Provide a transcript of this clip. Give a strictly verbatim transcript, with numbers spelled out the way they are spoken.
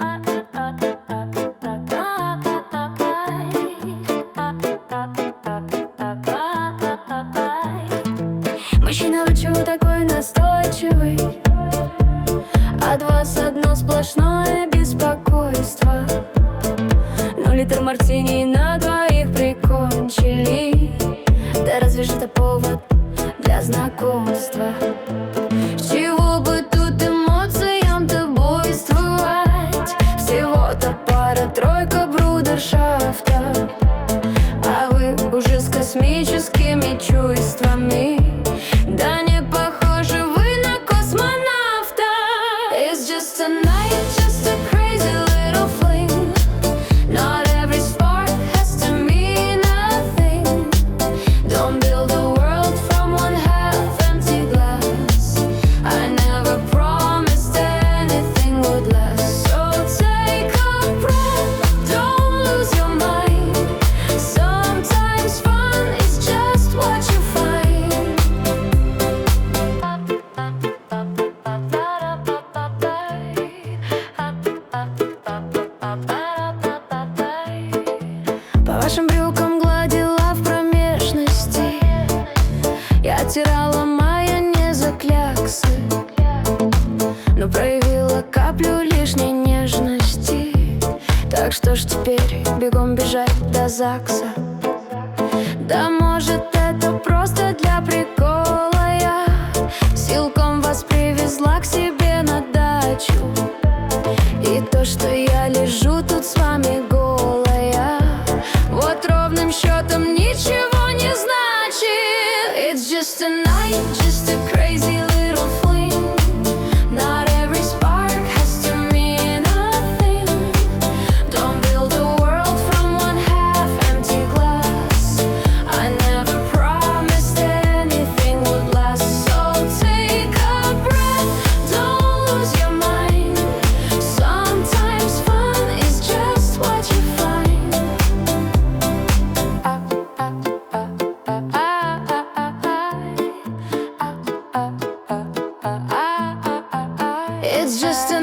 Мужчина, вы чего такой настойчивый? От вас одно сплошное беспокойство. Ну, литр мартини на двоих прикончили. Да разве же это повод для знакомства? С чего бы тут эмоциям-то буйствовать? Всего-то пара-тройка брудершафта, а вы уже с космическими чувствами. Да не похожи вы на космонавта. It's just a night, just a crazy little fling. Not every spark has to mean a thing. Don't build a world from one half-empty glass. I never promised anything would last. So take a breath, don't lose your mind. Sometimes fun is just what you find. По вашим брюкам гладила в промежности. Я оттирала майонеза кляксы, но проявила каплю лишней нежности. Так что ж теперь бегом бежать до ЗАГСа? Да может это просто для прикола. Я силком вас привезла к себе на дачу. И то, что я лежу тут с вами голая, вот ровным счетом ничего не значит. It's just a night, just a crazy little fling. Not every spark has to mean a thing. Don't build a world from one half-empty glass. I never promised anything would last. So take a breath, don't lose your mind. Sometimes fun is just what you find. It's just a